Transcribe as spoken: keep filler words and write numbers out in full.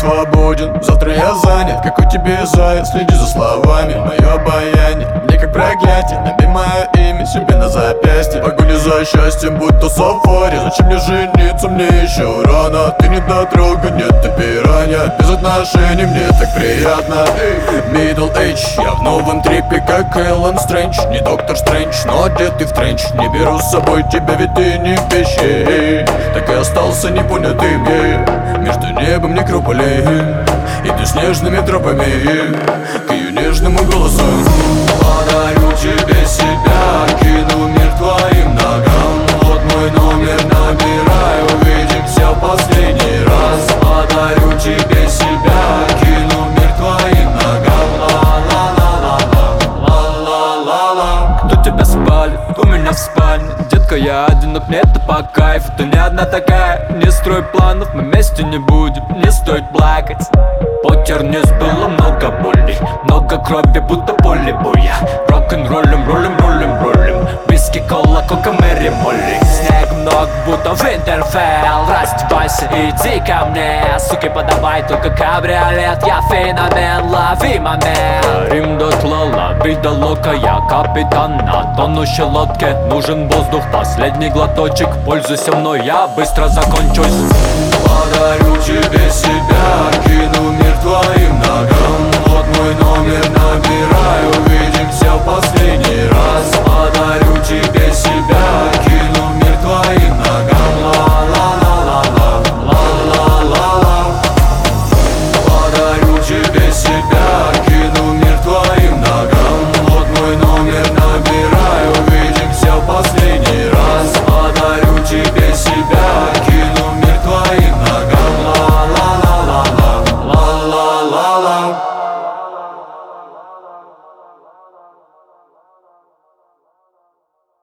свободен, завтра я занят. Какой тебе заяц, следи за словами. Мое обаяние, мне как проклятие. Набей мое имя себе на запястье. Погоня за счастьем, будь то сафари. Зачем мне жениться, мне еще рано. Ты не дотрога, нет, ты пиранья. Без отношений мне так приятно. Middle Age, я в новом трипе, как Эллен Стрэндж. Не Доктор Стрэндж, но одетый в тренч. Не беру с собой тебя, ведь ты не вещей. Так и остался непонятым я между небом некрополей и ты снежными тропами к ее нежному голосу. Подарю тебе себя, кину мир твоим ногам. Вот мой номер, набирай, увидимся в последний раз. Подарю тебе себя, кину мир твоим ногам. Ла-ла-ла-ла-ла-ла-ла-ла. Кто тебя спалит? У меня в спальне. Детка, я одинок, мне это по кайфу. Ты не одна такая, не строй планов. Мы вместе не будем, не стоит плакать. Покер не сбыло много боли, много крови, будто поле боя. Рок-н-роллем, роллем, роллем, роллем. Виски, кола, кока, Мэри, Молли. Снег много, будто Винтерфелл. Раздевайся, иди ко мне. Суки, подавай только кабриолет. Я феномен, лови момент. Рим дотла, лови до лока. Я капитан на тонущей лодке. Нужен воздух, последний глоточек. Пользуйся мной, я быстро закончусь. Подарю тебе себя, кину мир твоим ногам. Вот мой номер, набирай, увидимся в последний раз. Подарю